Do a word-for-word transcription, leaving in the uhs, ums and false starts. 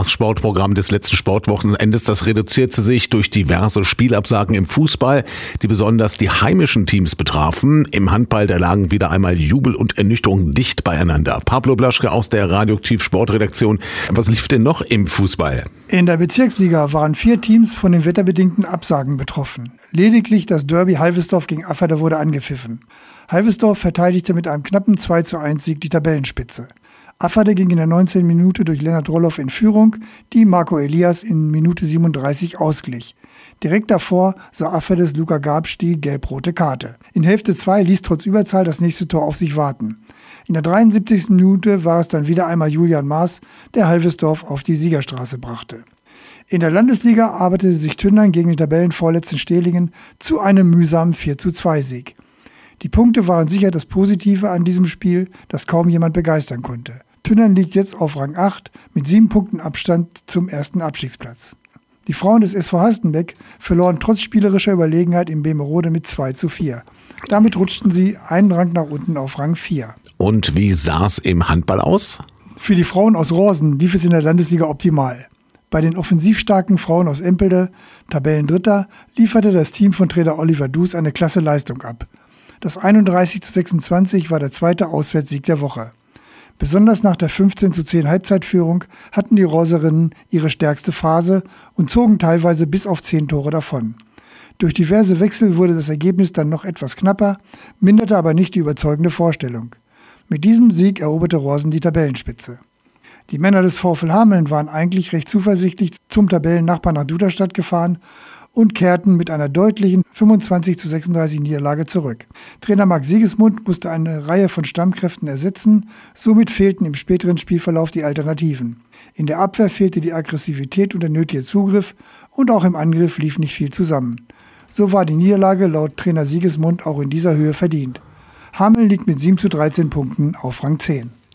Das Sportprogramm des letzten Sportwochenendes, das reduzierte sich durch diverse Spielabsagen im Fußball, die besonders die heimischen Teams betrafen. Im Handball, da lagen wieder einmal Jubel und Ernüchterung dicht beieinander. Pablo Blaschke aus der Radioaktiv Sportredaktion. Was lief denn noch im Fußball? In der Bezirksliga waren vier Teams von den wetterbedingten Absagen betroffen. Lediglich das Derby Halvesdorf gegen Afferde wurde angepfiffen. Halvesdorf verteidigte mit einem knappen zwei zu eins Sieg die Tabellenspitze. Afferde ging in der neunzehnten Minute durch Lennart Roloff in Führung, die Marco Elias in Minute siebenunddreißig ausglich. Direkt davor sah Afferdes Luca Gabsch die gelb-rote Karte. In Hälfte zwei ließ trotz Überzahl das nächste Tor auf sich warten. In der dreiundsiebzigsten Minute war es dann wieder einmal Julian Maas, der Halvesdorf auf die Siegerstraße brachte. In der Landesliga arbeitete sich Tünnern gegen den Tabellenvorletzten Stehlingen zu einem mühsamen vier zu zwei Sieg. Die Punkte waren sicher das Positive an diesem Spiel, das kaum jemand begeistern konnte. Tünnern liegt jetzt auf Rang acht mit sieben Punkten Abstand zum ersten Abstiegsplatz. Die Frauen des S V Hastenbeck verloren trotz spielerischer Überlegenheit in Bemerode mit zwei zu vier. Damit rutschten sie einen Rang nach unten auf Rang vier. Und wie sah es im Handball aus? Für die Frauen aus Rosen lief es in der Landesliga optimal. Bei den offensivstarken Frauen aus Empelde, Tabellendritter, lieferte das Team von Trainer Oliver Dus eine klasse Leistung ab. Das einunddreißig zu sechsundzwanzig war der zweite Auswärtssieg der Woche. Besonders nach der fünfzehn zu zehn Halbzeitführung hatten die Roserinnen ihre stärkste Phase und zogen teilweise bis auf zehn Tore davon. Durch diverse Wechsel wurde das Ergebnis dann noch etwas knapper, minderte aber nicht die überzeugende Vorstellung. Mit diesem Sieg eroberte Rosen die Tabellenspitze. Die Männer des VfL Hameln waren eigentlich recht zuversichtlich zum Tabellennachbarn nach Duderstadt gefahren und kehrten mit einer deutlichen fünfundzwanzig zu sechsunddreißig Niederlage zurück. Trainer Marc Siegesmund musste eine Reihe von Stammkräften ersetzen, somit fehlten im späteren Spielverlauf die Alternativen. In der Abwehr fehlte die Aggressivität und der nötige Zugriff und auch im Angriff lief nicht viel zusammen. So war die Niederlage laut Trainer Siegesmund auch in dieser Höhe verdient. Hameln liegt mit sieben zu dreizehn Punkten auf Rang zehn.